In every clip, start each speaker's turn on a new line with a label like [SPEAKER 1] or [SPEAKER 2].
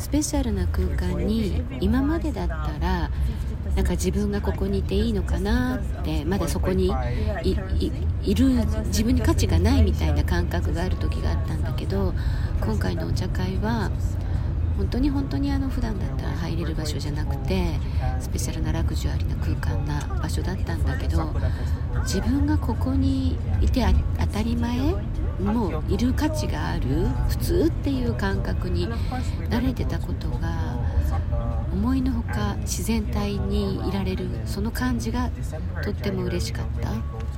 [SPEAKER 1] スペシャルな空間に今までだったらなんか自分がここにいていいのかなって、まだそこに いる自分に価値がないみたいな感覚がある時があったんだけど、今回のお茶会は本当に普段だったら入れる場所じゃなくてスペシャルなラグジュアリーな空間な場所だったんだけど、自分がここにいて当たり前、もういる価値がある普通っていう感覚に慣れてたことが思いのほか自然体にいられる、その感じがとっても嬉しかった。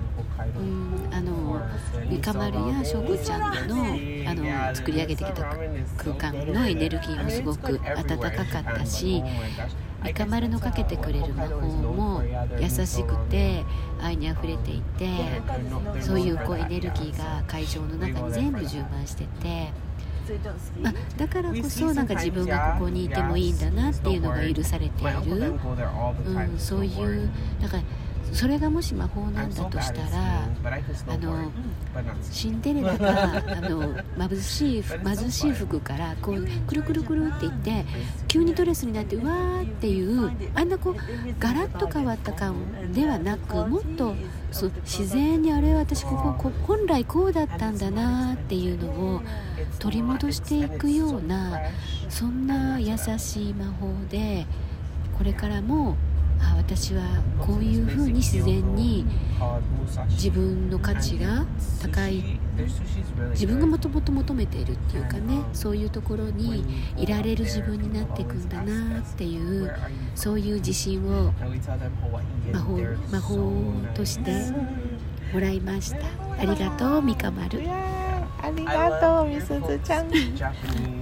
[SPEAKER 1] ミカマルやショコちゃんの作り上げてきた空間のエネルギーもすごく温かかったし、ミカマルのかけてくれる魔法も優しくて愛にあふれていて、そういうエネルギーが会場の中に全部充満してて、だからこそなんか自分がここにいてもいいんだなっていうのが許されている、そういうだからそれがもし魔法なんだとしたら、シンデレラが貧しい服からこうくるくるくるっていって急にドレスになってうわーっていうあんなガラッと変わった感ではなく、もっと自然にあれ私ここ本来こうだったんだなっていうのを取り戻していくような、そんな優しい魔法で、これからも私はこういうふうに自然に自分の価値が高い、自分がもともと求めているっていうかね、そういうところにいられる自分になっていくんだなっていう、そういう自信を魔法としてもらいました。ありがとうミカマル。
[SPEAKER 2] ありがとうみすずちゃん。